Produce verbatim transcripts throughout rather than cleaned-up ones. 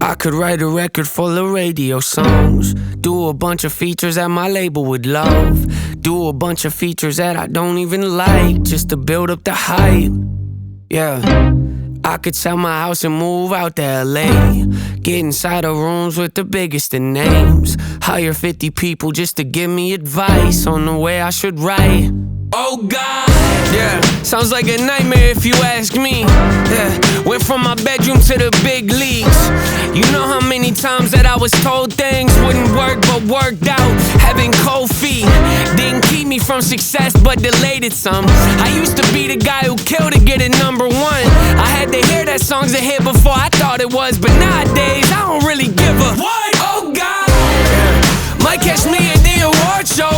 I could write a record full of radio songs, do a bunch of features that my label would love, do a bunch of features that I don't even like, just to build up the hype. Yeah, I could sell my house and move out to L A, get inside of rooms with the biggest of names, hire fifty people just to give me advice on the way I should write. Oh God, yeah, sounds like a nightmare if you ask me. Yeah, went from my bedroom to the big leagues. You know how many times that I was told things wouldn't work but worked out. Having cold feet didn't keep me from success but delayed it some. I used to be the guy who killed to get it number one. I had to hear that song's a hit before I thought it was, but nowadays I don't really give a what? Oh God, yeah. Might catch me at the award show,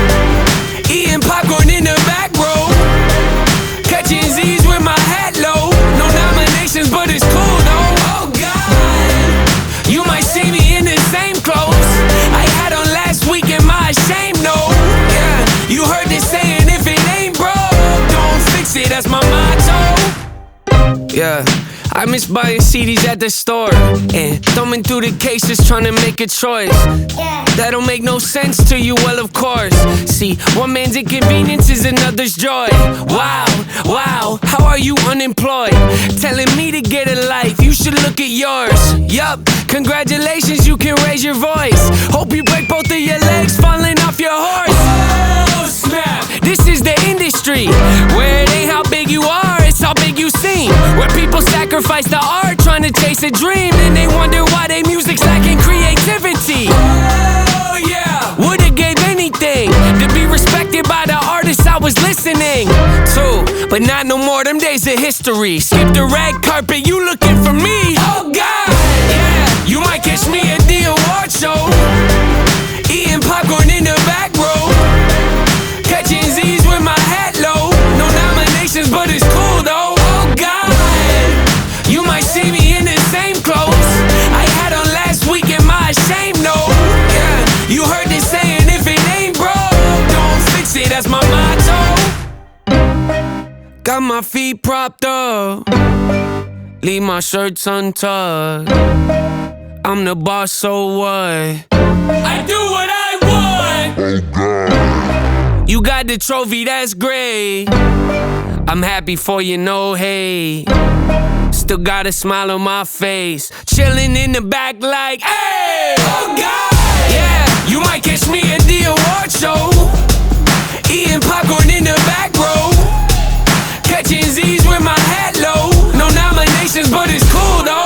eating popcorn in the back row, catching Z's with my hat low. No nominations, but it's cool though. Oh God, you might see me in the same clothes I had on last week. Am I ashamed? No. Yeah, you heard this saying, if it ain't broke, don't fix it. That's my motto. Yeah, I miss buying C Ds at the store and thumbing through the cases trying to make a choice. That don't make no sense to you, well of course. See, one man's inconvenience is another's joy. Wow, wow, how are you unemployed? Telling me to get a life, you should look at yours. Yup, congratulations, you can raise your voice. Hope you break both of your legs falling off your horse. Oh snap, this is the industry where it ain't how big you are, it's how big you seem. Where people sacrifice the art trying to chase a dream, and they wonder why their music's lacking creativity. Oh yeah, would've gave anything to be respected by the artists I was listening to, but not no more, them days of history. Skip the red carpet, you looking for me. Oh God, yeah, you might catch me at the award show, eating popcorn in the back row, catching Z's with my hat low. No nominations, but it's cool though. Oh God, you might see me in the same clothes I had on last week. Am I ashamed? No. Yeah, you heard this saying, if it ain't broke, don't fix it. That's my motto. Got my feet propped up, leave my shirts untucked. I'm the boss, so what? I do what I want. Oh God, you got the trophy, that's great. I'm happy for you, no hate. Still got a smile on my face, chilling in the back like, hey! Oh God, yeah, you might catch me at the award show, eating popcorn in the back row, catching Z's with my hat low. No nominations, but it's cool though.